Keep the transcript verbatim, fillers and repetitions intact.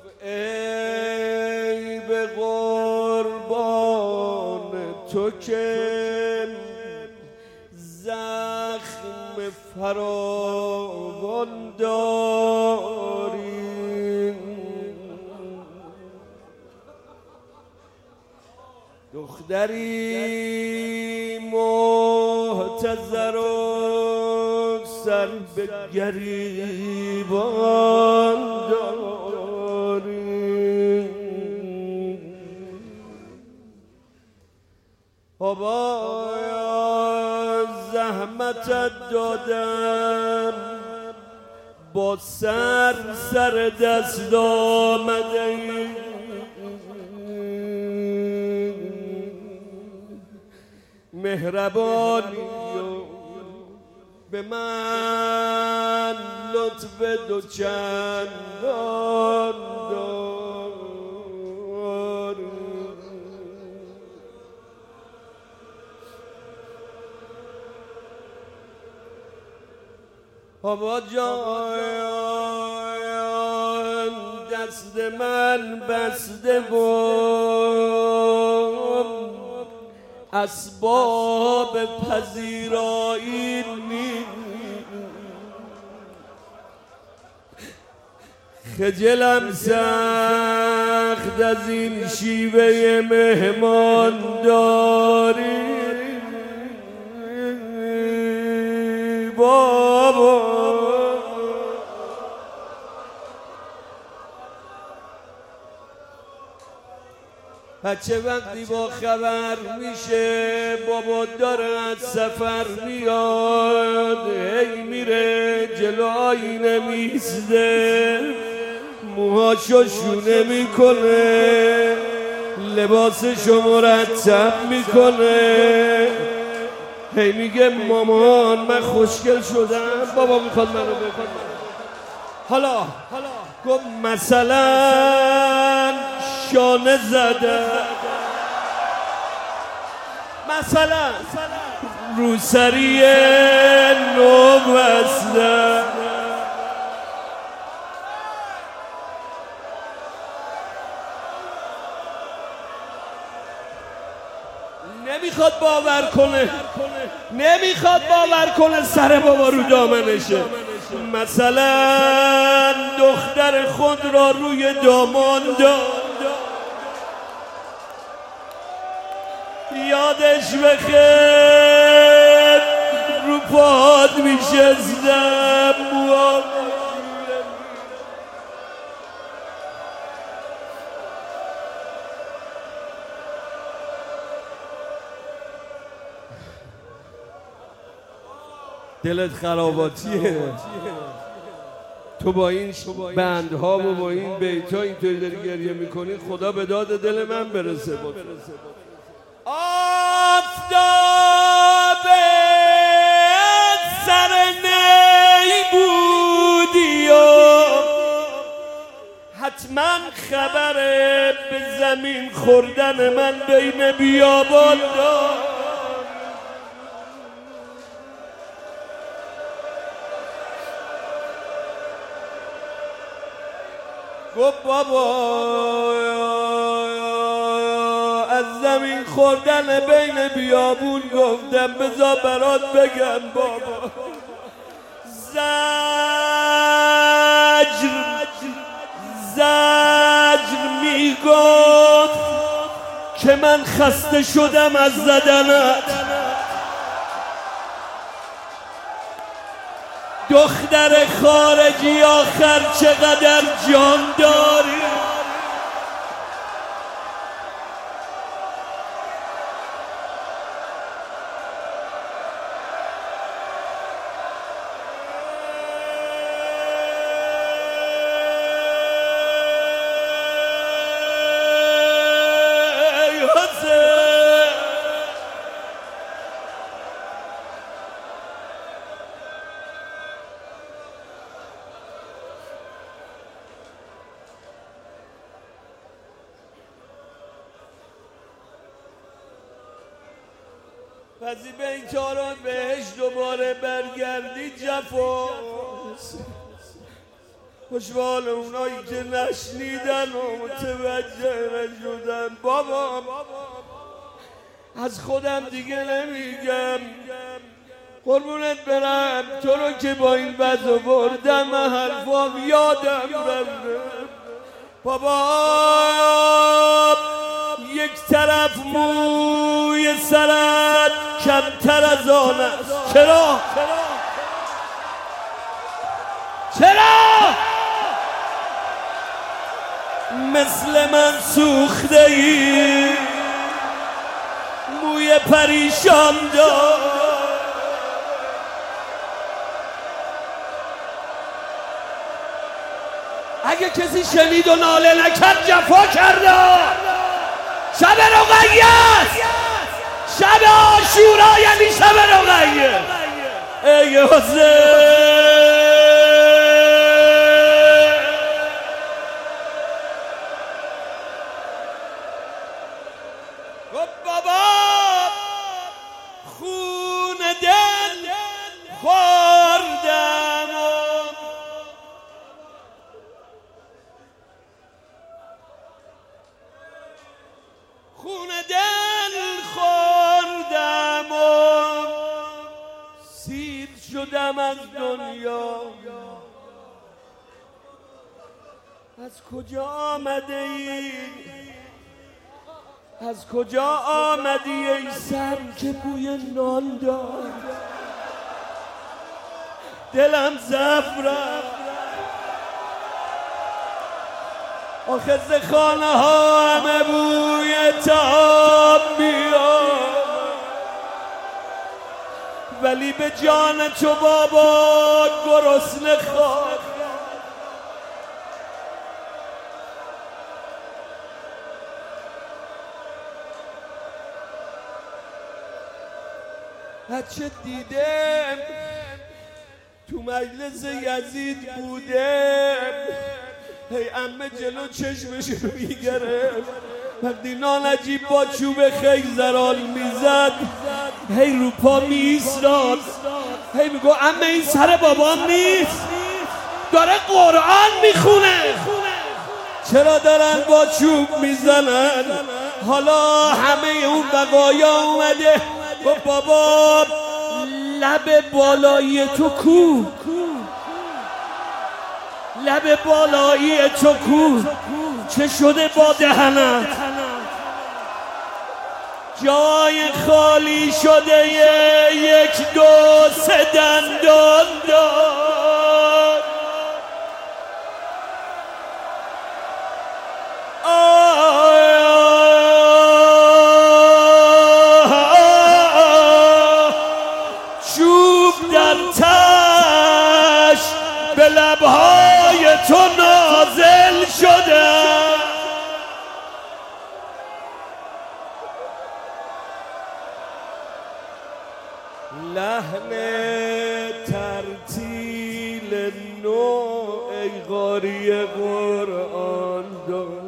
ای به قربان تو که زخم فراوان داری، دختری محتضر و سر به گریبان داری، بابا زحمتت دادم با سر سر دست آمده، مهربانی به من لطف دو چندان داری، بابا جان دست من بسته بود اسباب پذیرایی نیست، خجلم سخت از این شیوه مهمانداری، بابا بچه وقتی با خبر میشه بابا داره از سفر میاد، هی میره جلو آینه میسته، موهاشو شونه میکنه، لباسشو مرتب میکنه، هی میگه مامان من خوشگل شدم، بابا میخواد منو بکنه. حالا گفت مثلا شانه زده، مثلا روسری نو بسته، نمیخواد باور کنه، نمیخواد باور کنه سر بابا رو دامنشه. مثلا دختر خود را روی دامان داد، یادش بخیر رو پاد میشستم، موام دلت خراباتیه، تو با این بندها و با این بیت‌ها اینطوری داری گریه میکنی، خدا به داد دل من برسه. آفتاب سر نی بودی و حتما خبر به زمین خوردن من بین بیابان داد، گفت بابا از زمین خوردن بین بیابون گفتم بذار برات بگم بابا، زجر زجر میگفت که من خسته شدم از زدنت، دختر خارجی آخر چقدر جان داری، پسی به این چاران بهش دوباره برگردی جفاست، خوشبال اونایی که نشنیدن و متوجه نشدن. بابا از خودم دیگه نمیگم، قربونت برم، تو رو که با این وضع بردم من حرفام یادم رفته. بابا یک طرف موی سرت کمتر از آن است. چرا؟ چرا؟ مثل من سوخته ای موی پریشان دار. اگه کسی شنید و ناله نکرد جفا کرده. شب رقیه است، شب عاشورا یعنی شب رقیه. ای حسین بابا خون دل خوردم، خون دل خوردم و سیر شدم از دنیا. از کجا آمده ای؟ از کجا آمدی ای سر که بوی نان دار؟ دلم ضعف رفت، آخه ز خانه ها همه بوی طعام میاد، ولی به جان تو بابا گرسنه خواهم. بچه دیدم تو مجلس یزید بودم، هی عمه جلو چشمش رو میگرفت، وقتی نانجیب با چوب خیزران میزد هی رو پا میایستاد، هی میگو عمه این سر بابام نیست، داره قرآن میخونه. چرا دارن با چوب میزنن؟ حالا همه اون بقایا اومده و بابا لب بالایی تو کو؟ لب بالایی تو کو؟ چه شده با دهنت؟ جای خالی شده یک دو سه دندان دار. چوب در تش به لبهای تو نازل شده، لحن ترتیل نو ای قاری قرآن دار.